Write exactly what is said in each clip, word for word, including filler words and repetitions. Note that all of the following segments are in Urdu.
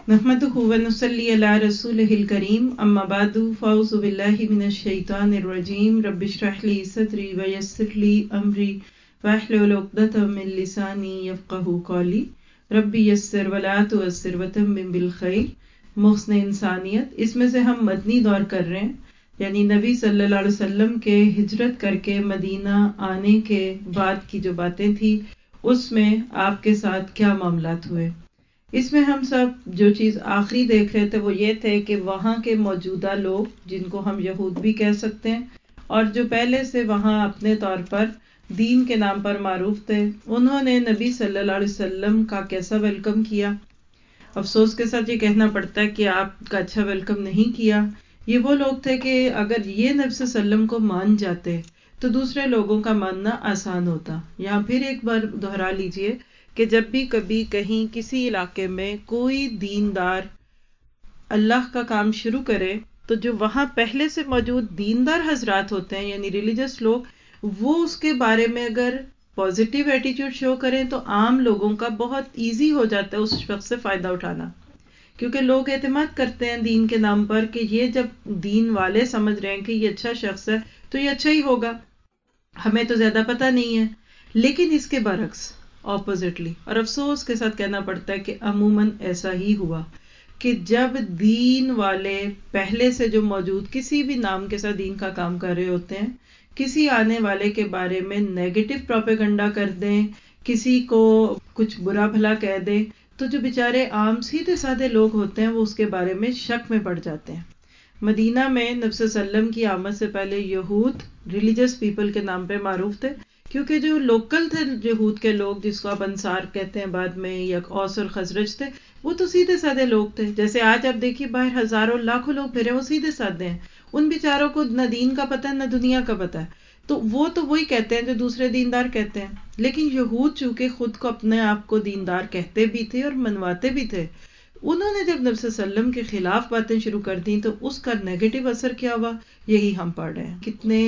नहमदुहु व नुसल्ली अला रसूलिहिल करीम अम्मा बादु फ़अऊज़ु बिल्लाहि मिनश शैतानिर रजीम रब्बिश रह ली सदरी व यस्सिर ली अमरी वहलुल उक़दतम मिन लिसानी यफ़क़हू क़ौली रब्बी यस्सिर व ला तुअस्सिर व तम्मिम बिल खैर। मुहस्न इंसानियत, इसमें से हम मदनी दौर कर रहे हैं, यानी नबी सल्लल्लाहु अलैहि वसल्लम के हिजरत करके मदीना आने के बाद की जो बातें थी उसमें आपके साथ क्या मामलात हुए। इसमें हम सब जो चीज़ आखिरी देख रहे थे वो ये थे कि वहाँ के मौजूदा लोग, जिनको हम यहूद भी कह सकते हैं, और जो पहले से वहाँ अपने तौर पर दीन के नाम पर मारूफ थे, उन्होंने नबी सल्लल्लाहु अलैहि वसल्लम का कैसा वेलकम किया। अफसोस के साथ ये कहना पड़ता है कि आपका अच्छा वेलकम नहीं किया। ये वो लोग थे कि अगर ये नबी सल्लल्लाहु अलैहि वसल्लम को मान जाते तो दूसरे लोगों का मानना आसान होता। यहाँ फिर एक बार दोहरा लीजिए कि जब भी कभी कहीं किसी इलाके में कोई दीनदार अल्लाह का काम शुरू करे तो जो वहाँ पहले से मौजूद दीनदार हजरात होते हैं यानी रिलीजियस लोग, वो उसके बारे में अगर पॉजिटिव एटीट्यूड शो करें तो आम लोगों का बहुत इजी हो जाता है उस शख्स से फायदा उठाना, क्योंकि लोग एतमाद करते हैं दीन के नाम पर कि ये जब दीन वाले समझ रहे हैं कि ये अच्छा शख्स है तो ये अच्छा ही होगा, हमें तो ज्यादा पता नहीं है। लेकिन इसके बरक्स ऑपोजिटली, और अफसोस के साथ कहना पड़ता है कि अमूमन ऐसा ही हुआ कि जब दीन वाले पहले से जो मौजूद किसी भी नाम के साथ दीन का काम कर रहे होते हैं, किसी आने वाले के बारे में नेगेटिव प्रोपेगेंडा कर दें, किसी को कुछ बुरा भला कह दें, तो जो बेचारे आम सीधे साधे लोग होते हैं वो उसके बारे में शक में पड़ जाते हैं। मदीना में नबी सल्लल्लाहु अलैहि वसल्लम की आमद से पहले यहूद रिलीजियस पीपल के नाम पे मारूफ थे, क्योंकि जो लोकल थे यहूद के लोग, जिसको आप अंसार कहते हैं बाद में, या औस और खजरज थे, वो तो सीधे साधे लोग थे। जैसे आज आप देखिए बाहर हजारों लाखों लोग फिरे, वो सीधे साधे हैं, उन बेचारों को न दीन का पता है न दुनिया का पता है, तो वो तो वही कहते हैं जो दूसरे दीनदार कहते हैं। लेकिन यहूद चूंकि खुद को अपने आप को दीनदार कहते भी थे और मनवाते भी थे, उन्होंने जब नबी सल्लल्लाहु अलैहि वसल्लम के खिलाफ बातें शुरू कर दी तो उसका नेगेटिव असर क्या हुआ, यही हम पढ़ रहे हैं। कितने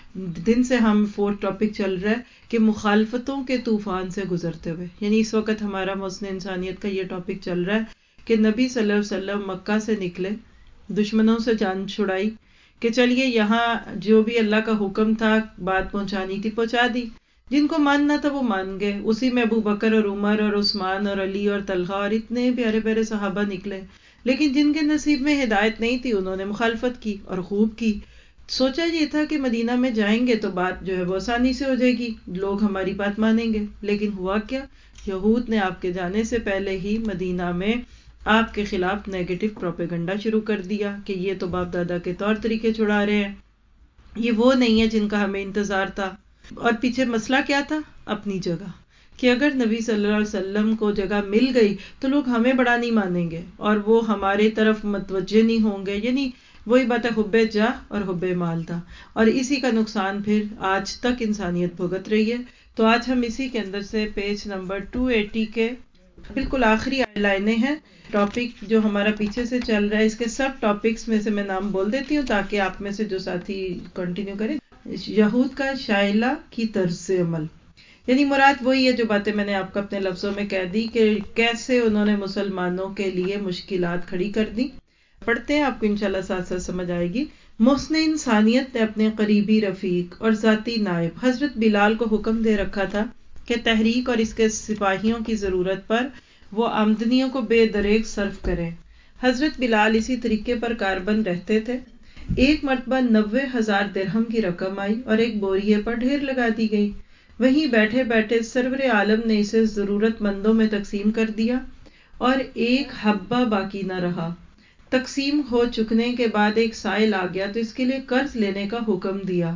दिन से हम फोर्थ टॉपिक चल रहा है कि मुखालफतों के तूफान से गुजरते हुए, यानी इस वक्त हमारा मुस्लिम इंसानियत का ये टॉपिक चल रहा है कि नबी सल्लल्लाहु अलैहि वसल्लम मक्का से निकले, दुश्मनों से जान छुड़ाई कि चलिए यहाँ जो भी अल्लाह का हुक्म था बात पहुंचानी थी पहुंचा दी, जिनको मानना था वो मान गए। उसी में अबू बकर और उमर और उस्मान और अली और तलहा और इतने प्यारे प्यारे सहाबा निकले। लेकिन जिनके नसीब में हिदायत नहीं थी उन्होंने मुखालफत की और खूब की। सोचा ये था कि मदीना में जाएंगे तो बात जो है वो आसानी से हो जाएगी, लोग हमारी बात मानेंगे। लेकिन हुआ क्या, यहूद ने आपके जाने से पहले ही मदीना में आपके खिलाफ नेगेटिव प्रोपेगेंडा शुरू कर दिया कि ये तो बाप दादा के तौर तरीके छुड़ा रहे हैं, ये वो नहीं है जिनका हमें इंतजार था। और पीछे मसला क्या था, अपनी जगह, कि अगर नबी सल्लल्लाहु अलैहि वसल्लम को जगह मिल गई तो लोग हमें बड़ा नहीं मानेंगे और वो हमारे तरफ मुतवज्जे नहीं होंगे। यानी वही बात है, हुब्बे जाह और हुब्बे माल था, और इसी का नुकसान फिर आज तक इंसानियत भुगत रही है। तो आज हम इसी के अंदर से पेज नंबर दो सौ अस्सी के बिल्कुल आखिरी लाइनें हैं। टॉपिक जो हमारा पीछे से चल रहा है इसके सब टॉपिक्स में से मैं नाम बोल देती हूँ ताकि आप में से जो साथी कंटिन्यू करें। यहूद का शाइला की तर्ज से अमल, यानी मुराद वही है जो बातें मैंने आपको अपने लफ्जों में कह दी कि कैसे उन्होंने मुसलमानों के लिए मुश्किलात खड़ी कर दी। पढ़ते हैं, आपको इंशाल्लाह साथ साथ समझ आएगी। मुहस्न इंसानियत ने अपने करीबी रफीक और जाती नायब हजरत बिलाल को हुक्म दे रखा था कि तहरीक और इसके सिपाहियों की जरूरत पर वो आमदनियों को बेदरेग सर्फ करें। हजरत बिलाल इसी तरीके पर कारबंद रहते थे। एक मरतबा नब्बे हजार दिरहम की रकम आई और एक बोरिए पर ढेर लगा दी गई। वहीं बैठे बैठे सरवर आलम ने इसे जरूरतमंदों में तकसीम कर दिया और एक हब्बा बाकी न रहा। तकसीम हो चुकने के बाद एक साइल आ गया तो इसके लिए कर्ज लेने का हुक्म दिया।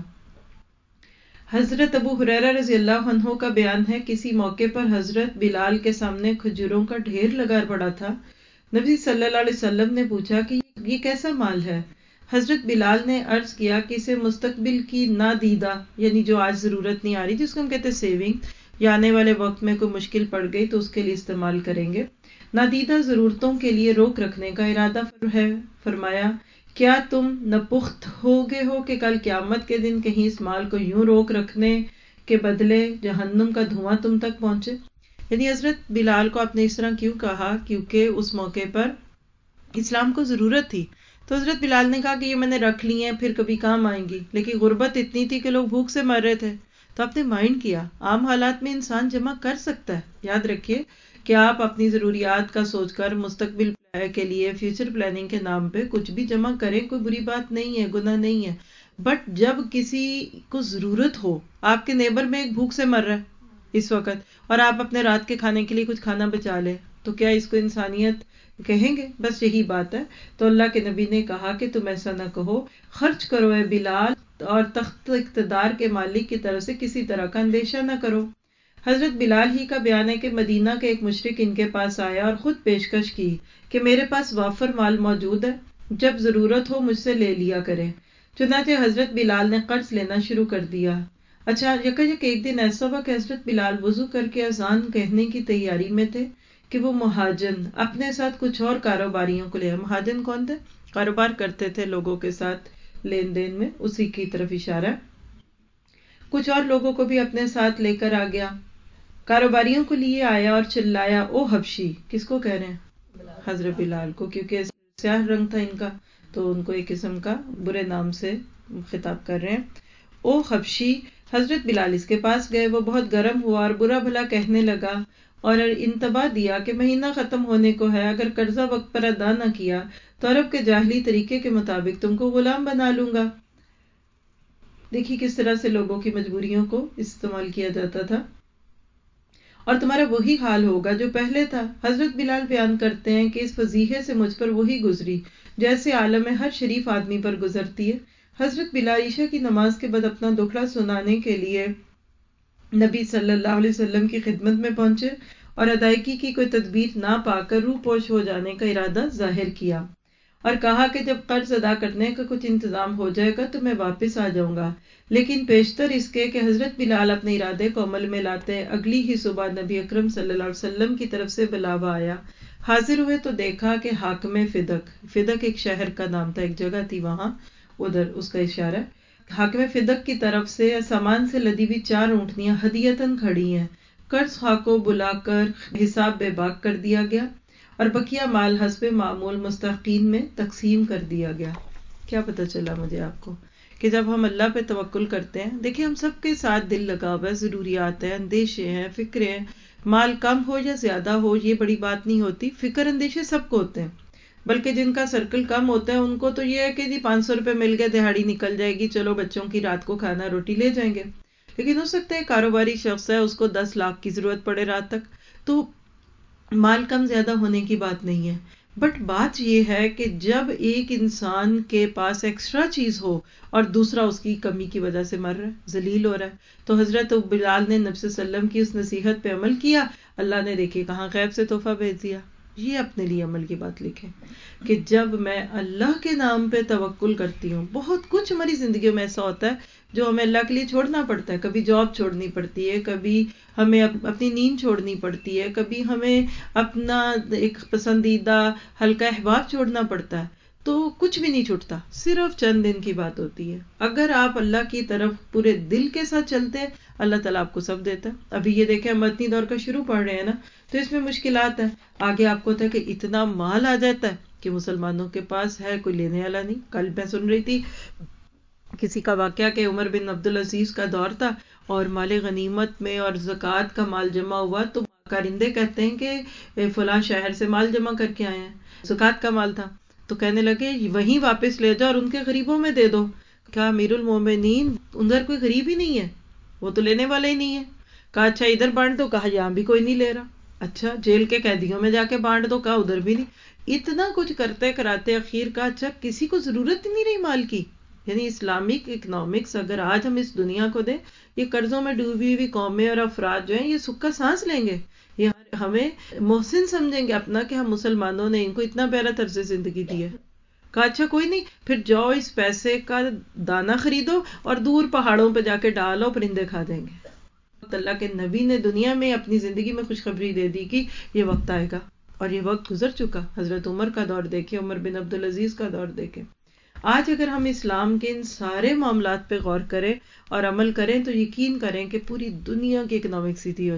हजरत अबू हुरैरा रज़ी अल्लाह अन्हु का बयान है, किसी मौके पर हजरत बिलाल के सामने खजूरों का ढेर लगा पड़ा था। नबी सल्लल्लाहु अलैहि वसल्लम ने पूछा कि ये कैसा माल है। हजरत बिलाल ने अर्ज किया कि इसे मुस्तकबिल की नादीदा, यानी जो आज जरूरत नहीं आ रही जिसको हम कहते हैं सेविंग, या आने वाले वक्त में कोई मुश्किल पड़ गई तो उसके लिए इस्तेमाल करेंगे। नादीदा जरूरतों के लिए रोक रखने का इरादा है। फरमाया, क्या तुम नपुख्त हो गए हो कि कल क़यामत के दिन कहीं इस माल को यूं रोक रखने के बदले जहन्नुम का धुआं तुम तक पहुंचे। यानी हजरत बिलाल को आपने इस तरह क्यों कहा, क्योंकि उस मौके पर اسلام کو ضرورت تھی. تو حضرت بلال نے کہا کہ یہ میں نے رکھ لی ہیں پھر کبھی کام آئیں گی، لیکن غربت اتنی تھی کہ لوگ بھوک سے مر رہے تھے. تو آپ نے مائنڈ کیا عام حالات میں انسان جمع کر سکتا ہے. یاد رکھیے کہ آپ اپنی ضروریات کا سوچ کر مستقبل کے لیے فیوچر پلاننگ کے نام پہ کچھ بھی جمع کریں، کوئی بری بات نہیں ہے، گناہ نہیں ہے. بٹ جب کسی کو ضرورت ہو، آپ کے نیبر میں ایک بھوک سے مر رہا ہے اس وقت اور آپ اپنے رات کے کھانے کے لیے کچھ کھانا بچا لیں، تو کیا اس کو انسانیت کہیں گے؟ بس یہی بات ہے. تو اللہ کے نبی نے کہا کہ تم ایسا نہ کہو، خرچ کرو اے بلال اور تخت اقتدار کے مالک کی طرف سے کسی طرح کا اندیشہ نہ کرو. حضرت بلال ہی کا بیان ہے کہ مدینہ کے ایک مشرک ان کے پاس آیا اور خود پیشکش کی کہ میرے پاس وافر مال موجود ہے، جب ضرورت ہو مجھ سے لے لیا کریں. چنانچہ حضرت بلال نے قرض لینا شروع کر دیا. اچھا یکا یک ایک دن ایسا ہوا کہ حضرت بلال وضو کر کے اذان کہنے کی تیاری میں تھے کہ وہ مہاجن اپنے ساتھ کچھ اور کاروباریوں کو لے. مہاجن کون تھے؟ کاروبار کرتے تھے لوگوں کے ساتھ لین دین میں، اسی کی طرف اشارہ. کچھ اور لوگوں کو بھی اپنے ساتھ لے کر آ گیا. کاروباریوں کو لیے آیا اور چلایا او حبشی. کس کو کہہ رہے ہیں؟ حضرت بلال کو، کیونکہ سیاہ رنگ تھا ان کا تو ان کو ایک قسم کا برے نام سے خطاب کر رہے ہیں. او حبشی. حضرت بلال اس کے پاس گئے، وہ بہت گرم ہوا اور برا بھلا کہنے لگا اور انتباہ دیا کہ مہینہ ختم ہونے کو ہے، اگر قرضہ وقت پر ادا نہ کیا تو عرب کے جاہلی طریقے کے مطابق تم کو غلام بنا لوں گا. دیکھیے کس طرح سے لوگوں کی مجبوریوں کو استعمال کیا جاتا تھا، اور تمہارا وہی حال ہوگا جو پہلے تھا. حضرت بلال بیان کرتے ہیں کہ اس فضیحے سے مجھ پر وہی گزری جیسے عالم ہر شریف آدمی پر گزرتی ہے. حضرت بلال عشاء کی نماز کے بعد اپنا دکھڑا سنانے کے لیے نبی صلی اللہ علیہ وسلم کی خدمت میں پہنچے اور ادائیگی کی کوئی تدبیر نہ پا کر روح پوش ہو جانے کا ارادہ ظاہر کیا اور کہا کہ جب قرض ادا کرنے کا کچھ انتظام ہو جائے گا تو میں واپس آ جاؤں گا. لیکن پیشتر اس کے کہ حضرت بلال اپنے ارادے کو عمل میں لاتے اگلی ہی صبح نبی اکرم صلی اللہ علیہ وسلم کی طرف سے بلاوا آیا. حاضر ہوئے تو دیکھا کہ حاکم فدق، فدق ایک شہر کا نام تھا، ایک جگہ تھی وہاں، ادھر اس کا اشارہ ہے. حاکم فدق کی طرف سے سامان سے لدی ہوئی چار اونٹنیاں ہدیتاً کھڑی ہیں. قرض خواہ کو بلا کر حساب بے باک کر دیا گیا اور بقیہ مال حسب معمول مستحقین میں تقسیم کر دیا گیا. کیا پتہ چلا مجھے آپ کو کہ جب ہم اللہ پہ توکل کرتے ہیں، دیکھیں ہم سب کے ساتھ دل لگا ہوا ہے، ضروریات ہیں، اندیشے ہیں، فکریں ہیں. مال کم ہو یا زیادہ ہو یہ بڑی بات نہیں ہوتی، فکر اندیشے سب کو ہوتے ہیں. بلکہ جن کا سرکل کم ہوتا ہے ان کو تو یہ ہے کہ جی پانچ سو روپے مل گئے، دہاڑی نکل جائے گی، چلو بچوں کی رات کو کھانا روٹی لے جائیں گے. لیکن ہو سکتا ہے کاروباری شخص ہے، اس کو دس لاکھ کی ضرورت پڑے رات تک، تو مال کم زیادہ ہونے کی بات نہیں ہے. بٹ بات یہ ہے کہ جب ایک انسان کے پاس ایکسٹرا چیز ہو اور دوسرا اس کی کمی کی وجہ سے مر رہا ہے، ذلیل ہو رہا ہے، تو حضرت بلال نے نبی صلی اللہ علیہ وسلم کی اس نصیحت پہ عمل کیا. اللہ نے دیکھیے کہاں غیب سے تحفہ بھیج دیا. یہ اپنے لیے عمل کی بات لکھیں کہ جب میں اللہ کے نام پہ توکل کرتی ہوں، بہت کچھ ہماری زندگیوں میں ایسا ہوتا ہے جو ہمیں اللہ کے لیے چھوڑنا پڑتا ہے. کبھی جاب چھوڑنی پڑتی ہے، کبھی ہمیں اپنی نیند چھوڑنی پڑتی ہے، کبھی ہمیں اپنا ایک پسندیدہ حلقہ احباب چھوڑنا پڑتا ہے. تو کچھ بھی نہیں چھوٹتا، صرف چند دن کی بات ہوتی ہے. اگر آپ اللہ کی طرف پورے دل کے ساتھ چلتے ہیں، اللہ تعالیٰ آپ کو سب دیتا ہے. ابھی یہ دیکھیں ہم مدنی دور کا شروع پڑھ رہے ہیں نا، تو اس میں مشکلات ہیں. آگے آپ کو ہوتا ہے کہ اتنا مال آ جاتا ہے کہ مسلمانوں کے پاس ہے، کوئی لینے والا نہیں. کل میں سن رہی تھی کسی کا واقعہ کہ عمر بن عبدالعزیز کا دور تھا اور مال غنیمت میں اور زکوٰۃ کا مال جمع ہوا، تو کارندے کہتے ہیں کہ فلاں شہر سے مال جمع کر کے آئے ہیں، زکوٰۃ کا مال تھا. تو کہنے لگے وہیں واپس لے جاؤ اور ان کے غریبوں میں دے دو. کہا امیر المومنین ادھر کوئی غریب ہی نہیں ہے، وہ تو لینے والا ہی نہیں ہے. کہا اچھا ادھر بانٹ دو. کہا یہاں بھی کوئی نہیں لے رہا. اچھا جیل کے قیدیوں میں جا کے بانٹ دو. کہا ادھر بھی نہیں. اتنا کچھ کرتے کراتے اخیر کا اچھا کسی کو ضرورت ہی نہیں رہی مال کی. یعنی اسلامک اکنامکس اگر آج ہم اس دنیا کو دیں، یہ قرضوں میں ڈوبی ہوئی قومیں اور افراد جو ہیں یہ سکھ کا سانس لیں گے، یہ ہمیں محسن سمجھیں گے اپنا کہ ہم مسلمانوں نے ان کو اتنا پیارا طرز زندگی دی ہے. کہا اچھا کوئی نہیں، پھر جاؤ اس پیسے کا دانہ خریدو اور دور پہاڑوں پہ جا کے ڈالو، پرندے کھا دیں گے. اللہ کے نبی نے دنیا میں اپنی زندگی میں خوشخبری دے دی کہ یہ وقت آئے گا، اور یہ وقت گزر چکا. حضرت عمر کا دور دیکھیں، عمر بن عبدالعزیز کا دور دیکھیں. آج اگر ہم اسلام کے ان سارے معاملات پہ غور کریں اور عمل کریں تو یقین کریں کہ پوری دنیا کی اکنامک سیدھی ہو جائے.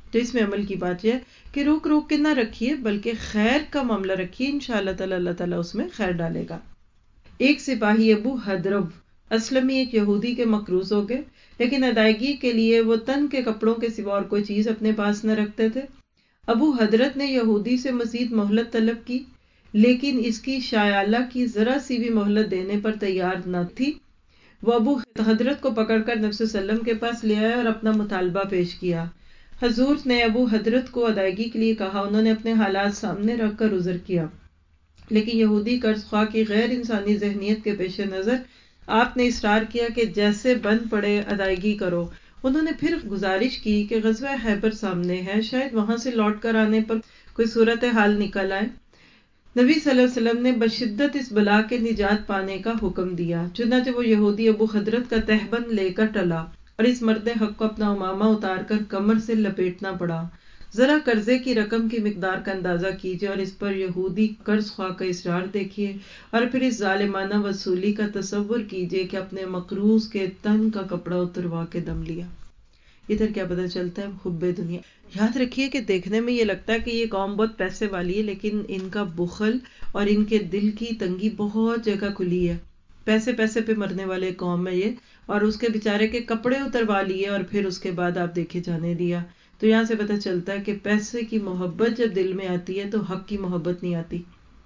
تو اس میں عمل کی بات یہ ہے کہ روک روک کے نہ رکھیے، بلکہ خیر کا معاملہ رکھیے، انشاءاللہ تعالی اللہ تعالیٰ اس میں خیر ڈالے گا۔ ایک سپاہی ابو حدرب اسلمی ایک یہودی کے مقروض ہو گئے، لیکن ادائیگی کے لیے وہ تن کے کپڑوں کے سوا اور کوئی چیز اپنے پاس نہ رکھتے تھے۔ ابو حضرت نے یہودی سے مزید مہلت طلب کی، لیکن اس کی شایعہ کی ذرا سی بھی مہلت دینے پر تیار نہ تھی۔ وہ ابو حضرت کو پکڑ کر نبی صلی اللہ علیہ وسلم کے پاس لے آئے اور اپنا مطالبہ پیش کیا۔ حضور نے ابو حضرت کو ادائیگی کے لیے کہا، انہوں نے اپنے حالات سامنے رکھ کر عذر کیا، لیکن یہودی قرض خواہ کی غیر انسانی ذہنیت کے پیش نظر آپ نے اصرار کیا کہ جیسے بند پڑے ادائیگی کرو۔ انہوں نے پھر گزارش کی کہ غزوہ خیبر سامنے ہے، شاید وہاں سے لوٹ کر آنے پر کوئی صورتحال نکل آئے۔ نبی صلی اللہ علیہ وسلم نے بشدت اس بلا کے نجات پانے کا حکم دیا، چنانچہ وہ یہودی ابو حضرت کا تہبند لے کر ٹلا اور اس مرد حق کو اپنا امامہ اتار کر کمر سے لپیٹنا پڑا۔ ذرا قرضے کی رقم کی مقدار کا اندازہ کیجیے اور اس پر یہودی قرض خواہ کا اصرار دیکھیے، اور پھر اس ظالمانہ وصولی کا تصور کیجیے کہ اپنے مقروض کے تن کا کپڑا اتروا کے دم لیا۔ ادھر کیا پتہ چلتا ہے؟ حب دنیا۔ یاد رکھیے کہ دیکھنے میں یہ لگتا ہے کہ یہ قوم بہت پیسے والی ہے، لیکن ان کا بخل اور ان کے دل کی تنگی بہت جگہ کھلی ہے۔ پیسے پیسے پہ مرنے والے قوم ہے یہ، اور اس کے بیچارے کے کپڑے اتروا لیے اور پھر اس کے بعد آپ دیکھے جانے دیا۔ تو یہاں سے پتہ چلتا ہے کہ پیسے کی محبت جب دل میں آتی ہے تو حق کی محبت نہیں آتی۔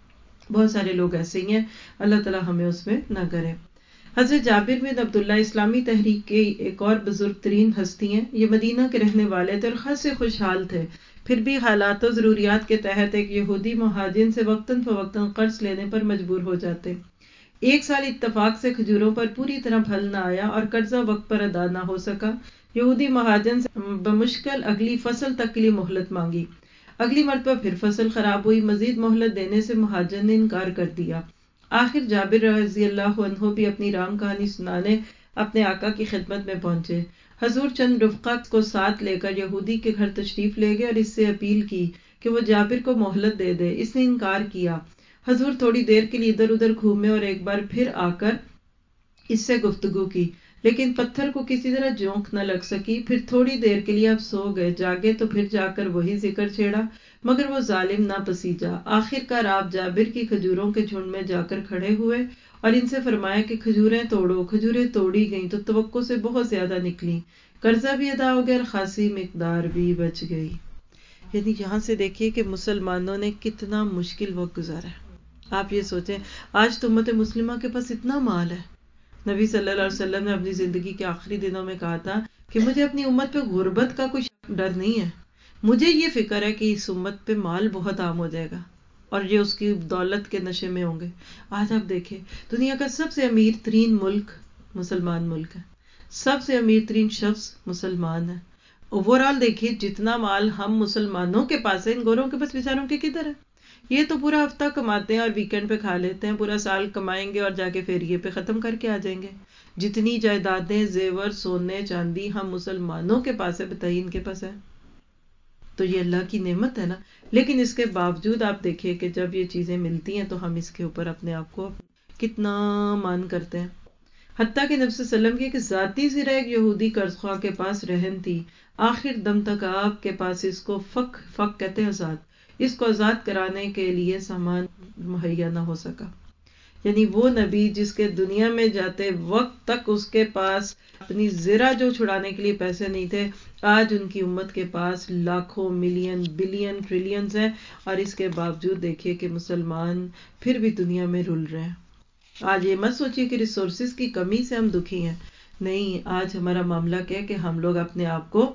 بہت سارے لوگ ایسے ہی ہیں، اللہ تعالیٰ ہمیں اس میں نہ کرے۔ حضرت جابر بن عبداللہ اسلامی تحریک کے ایک اور بزرگ ترین ہستی ہیں۔ یہ مدینہ کے رہنے والے تھے اور خاصے خوشحال تھے، پھر بھی حالات و ضروریات کے تحت ایک یہودی مہاجن سے وقتاً فوقتاً قرض لینے پر مجبور ہو جاتے۔ ایک سال اتفاق سے کھجوروں پر پوری طرح پھل نہ آیا اور قرضہ وقت پر ادا نہ ہو سکا۔ یہودی مہاجن سے بمشکل اگلی فصل تک کے لیے مہلت مانگی۔ اگلی مرتبہ پھر فصل خراب ہوئی، مزید مہلت دینے سے مہاجن نے انکار کر دیا۔ آخر جابر رضی اللہ عنہ بھی اپنی رام کہانی سنانے اپنے آقا کی خدمت میں پہنچے۔ حضور چند رفقا کو ساتھ لے کر یہودی کے گھر تشریف لے گئے اور اس سے اپیل کی کہ وہ جابر کو مہلت دے دے۔ اس نے انکار کیا۔ حضور تھوڑی دیر کے لیے ادھر ادھر گھومے اور ایک بار پھر آ کر اس سے گفتگو کی، لیکن پتھر کو کسی طرح جونک نہ لگ سکی۔ پھر تھوڑی دیر کے لیے آپ سو گئے، جاگے تو پھر جا کر وہی ذکر چھیڑا، مگر وہ ظالم نہ پسیجا۔ آخر کار آپ جابر کی کھجوروں کے جھنڈ میں جا کر کھڑے ہوئے اور ان سے فرمایا کہ کھجوریں توڑو۔ کھجوریں توڑی گئیں تو توقع سے بہت زیادہ نکلی، قرضہ بھی ادا ہو گیا اور خاصی مقدار بھی بچ گئی۔ یعنی یہاں سے دیکھیے کہ مسلمانوں نے کتنا مشکل وقت گزارا ہے۔ آپ یہ سوچیں، آج تو امت مسلمہ کے پاس اتنا مال ہے۔ نبی صلی اللہ علیہ وسلم نے اپنی زندگی کے آخری دنوں میں کہا تھا کہ مجھے اپنی امت پہ غربت کا کوئی ڈر نہیں ہے، مجھے یہ فکر ہے کہ اس امت پہ مال بہت عام ہو جائے گا اور یہ اس کی دولت کے نشے میں ہوں گے۔ آج آپ دیکھیں، دنیا کا سب سے امیر ترین ملک مسلمان ملک ہے، سب سے امیر ترین شخص مسلمان ہے۔ اوورآل دیکھیے جتنا مال ہم مسلمانوں کے پاس ہے، ان گوروں کے پاس بیچاروں کے کدھر ہے؟ یہ تو پورا ہفتہ کماتے ہیں اور ویکینڈ پہ کھا لیتے ہیں، پورا سال کمائیں گے اور جا کے فیریے پہ ختم کر کے آ جائیں گے۔ جتنی جائیدادیں، زیور، سونے چاندی ہم مسلمانوں کے پاس ہے، بتائیے ان کے پاس ہے؟ تو یہ اللہ کی نعمت ہے نا۔ لیکن اس کے باوجود آپ دیکھیے کہ جب یہ چیزیں ملتی ہیں تو ہم اس کے اوپر اپنے آپ کو کتنا مان کرتے ہیں۔ حتیٰ کہ نبی صلی اللہ علیہ وسلم کی ایک ذاتی سرہ ایک یہودی قرض خواہ کے پاس رہن تھی، آخر دم تک آپ کے پاس اس کو فک فک کہتے ہیں آزاد، اس کو آزاد کرانے کے لیے سامان مہیا نہ ہو سکا۔ یعنی وہ نبی جس کے دنیا میں جاتے وقت تک اس کے پاس اپنی زرہ جو چھڑانے کے لیے پیسے نہیں تھے، آج ان کی امت کے پاس لاکھوں، ملین، بلین، ٹریلینز ہیں، اور اس کے باوجود دیکھیے کہ مسلمان پھر بھی دنیا میں رل رہے ہیں۔ آج یہ مت سوچیے کہ ریسورسز کی کمی سے ہم دکھی ہیں، نہیں، آج ہمارا معاملہ کیا ہے کہ ہم لوگ اپنے آپ کو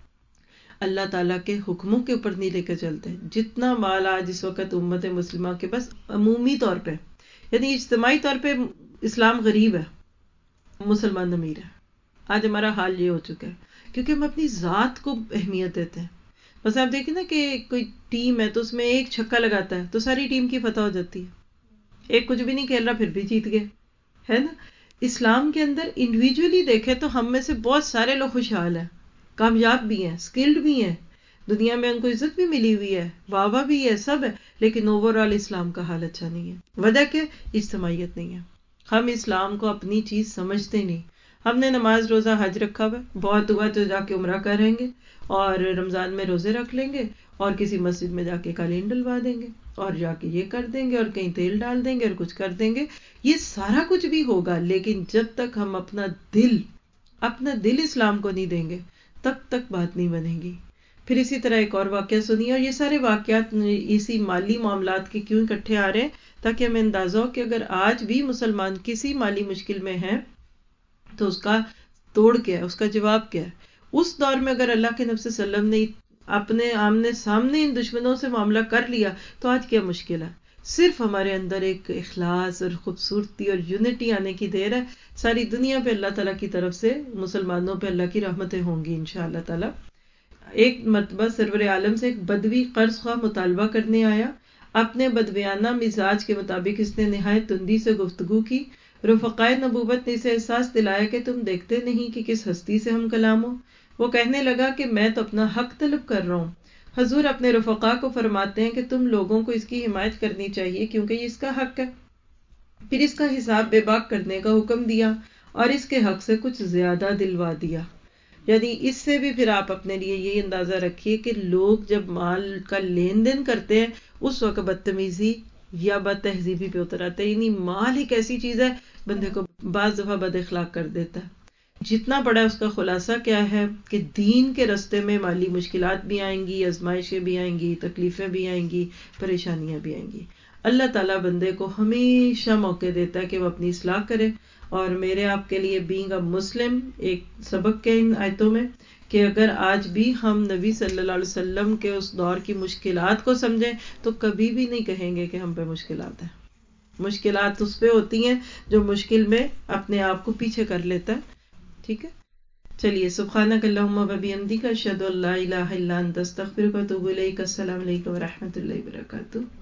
اللہ تعالیٰ کے حکموں کے اوپر نہیں لے کے چلتے۔ جتنا مال آج اس وقت امت مسلمہ کے بس عمومی طور پہ، یعنی اجتماعی طور پہ اسلام غریب ہے، مسلمان امیر ہے۔ آج ہمارا حال یہ ہو چکا ہے کیونکہ ہم اپنی ذات کو اہمیت دیتے ہیں۔ بس آپ دیکھیں نا کہ کوئی ٹیم ہے تو اس میں ایک چھکا لگاتا ہے تو ساری ٹیم کی فتح ہو جاتی ہے، ایک کچھ بھی نہیں کھیل رہا پھر بھی جیت گئے، ہے نا۔ اسلام کے اندر انڈیویجولی دیکھیں تو ہم میں سے بہت سارے لوگ خوشحال ہیں، کامیاب بھی ہیں، سکلڈ بھی ہیں، دنیا میں ان کو عزت بھی ملی ہوئی ہے، واہ واہ بھی ہے، سب ہے، لیکن اوورآل اسلام کا حال اچھا نہیں ہے۔ وجہ کہ اجتماعیت نہیں ہے، ہم اسلام کو اپنی چیز سمجھتے نہیں، ہم نے نماز روزہ حج رکھا ہوا ہے، بہت ہوا تو جا کے عمرہ کریں گے اور رمضان میں روزے رکھ لیں گے اور کسی مسجد میں جا کے قالین ڈلوا دیں گے اور جا کے یہ کر دیں گے اور کہیں تیل ڈال دیں گے اور کچھ کر دیں گے. یہ سارا کچھ بھی ہوگا، لیکن جب تک ہم اپنا دل اپنا دل اسلام کو نہیں دیں گے تب تک بات نہیں بنے گی. پھر اسی طرح ایک اور واقعہ سنیے، اور یہ سارے واقعات اسی مالی معاملات کے کیوں اکٹھے آ رہے ہیں تاکہ ہمیں اندازہ ہو کہ اگر آج بھی مسلمان کسی مالی مشکل میں ہے تو اس کا توڑ کیا ہے، اس کا جواب کیا ہے. اس دور میں اگر اللہ کے نبی صلی اللہ علیہ وسلم نے اپنے آمنے سامنے ان دشمنوں سے معاملہ کر لیا تو آج کیا مشکل ہے. صرف ہمارے اندر ایک اخلاص اور خوبصورتی اور یونٹی آنے کی دیر ہے. ساری دنیا پہ اللہ تعالیٰ کی طرف سے مسلمانوں پہ اللہ کی رحمتیں ہوں گی انشاءاللہ تعالیٰ. ایک مرتبہ سرور عالم سے ایک بدوی قرض خواہ مطالبہ کرنے آیا. اپنے بدویانہ مزاج کے مطابق اس نے نہایت تندی سے گفتگو کی. رفقائے نبوت نے اسے احساس دلایا کہ تم دیکھتے نہیں کہ کس ہستی سے ہم کلام ہو. وہ کہنے لگا کہ میں تو اپنا حق طلب کر رہا ہوں. حضور اپنے رفقا کو فرماتے ہیں کہ تم لوگوں کو اس کی حمایت کرنی چاہیے کیونکہ یہ اس کا حق ہے. پھر اس کا حساب بے باک کرنے کا حکم دیا اور اس کے حق سے کچھ زیادہ دلوا دیا. یعنی اس سے بھی پھر آپ اپنے لیے یہ اندازہ رکھیے کہ لوگ جب مال کا لین دین کرتے ہیں اس وقت بدتمیزی یا بد تہذیبی پہ اتر آتے ہیں. یعنی مال ایک ایسی چیز ہے بندے کو بعض دفعہ بد اخلاق کر دیتا ہے. جتنا بڑا اس کا خلاصہ کیا ہے کہ دین کے رستے میں مالی مشکلات بھی آئیں گی، آزمائشیں بھی آئیں گی، تکلیفیں بھی آئیں گی، پریشانیاں بھی آئیں گی. اللہ تعالیٰ بندے کو ہمیشہ موقع دیتا ہے کہ وہ اپنی اصلاح کرے. اور میرے آپ کے لیے بینگ اے مسلم ایک سبق کے ان آیتوں میں کہ اگر آج بھی ہم نبی صلی اللہ علیہ وسلم کے اس دور کی مشکلات کو سمجھیں تو کبھی بھی نہیں کہیں گے کہ ہم پہ مشکلات ہیں. مشکلات اس پہ ہوتی ہیں جو مشکل میں اپنے آپ کو پیچھے کر لیتا ہے. ٹھیک ہے، چلیے. سبحانک اللہم و بحمدک اشہد ان لا الہ الا انت استغفرک و اتوب الیک. السلام علیکم و رحمۃ اللہ وبرکاتہ.